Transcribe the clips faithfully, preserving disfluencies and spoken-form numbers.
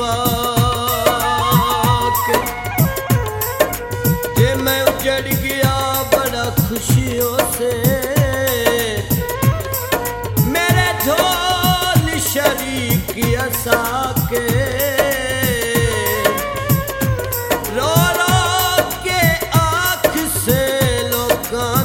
पाके। जे मैं उजड़ गया बड़ा खुशियों से, मेरे ढोल शरीक हंसा के, रो रो के आँख से लोकां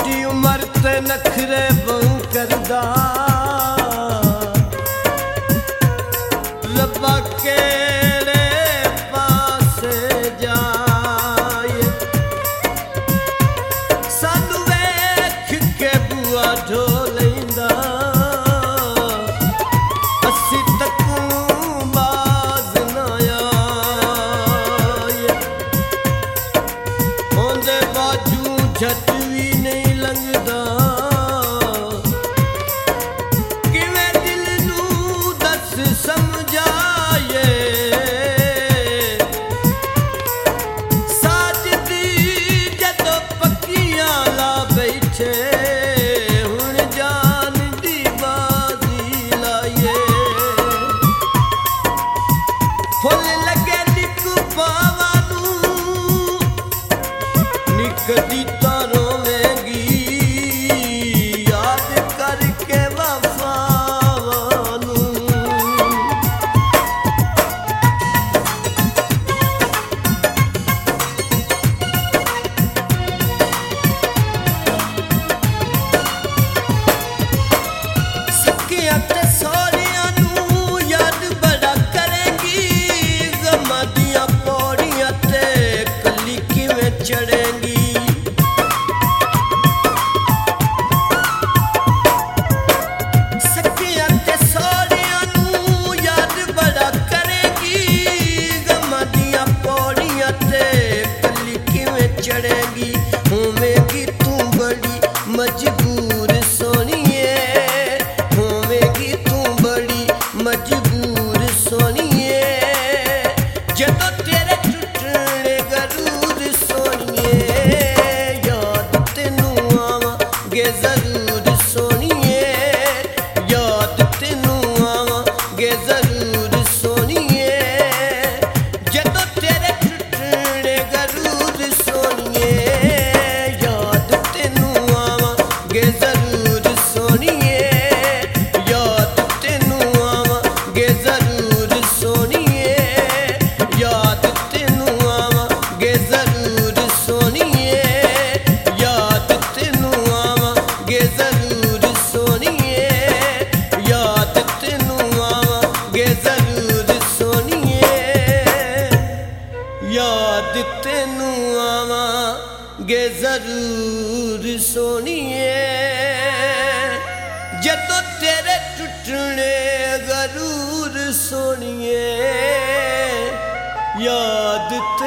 थोड़ी उम्र ते नखरे बहु करदा रब्बा केड़े पासे जाए सानू वेख के बुआ ढो लैंदा अस्सी तकूं बाज ना आए ओंदे बाजू झट भी नहीं लंघदा किवें दिल नूं दस समझाए साजदी जदों पक्कियां ला बैठे हुण जान दी बाजी लाए फुल लगे निक पावां नूं निकदी तारों चढ़ेंगी सखियां ते सोहरियां नूं याद बड़ा करेगी गमां दियां पौड़ियां ते कली किवें चढ़ेगी होवेगी तू बड़ी मजबूर सोहणीए होवेगी तू बड़ी मजबूर सोहणीए जदों तेरे टुटणे गरूर याद तेनू आवांगे जरूर सोहणीए याद तेनू आवांगे जरूर सोहणीए जदों तेरे टुटणे गरूर सोहणीए याद तेनू आवांगे जरूर सोहणीए याद तेनू आवांगे जरूर सोहणीए याद तेनू आवांगे जरूर सोहणीए याद तेनू आवांगे जरूर सोहणीए याद तेनू आवांगे जरूर सोहणीए याद तेनू आवांगे जरूर सोहणीए जदों तेरे टुटणे गरूर सोहणीए याद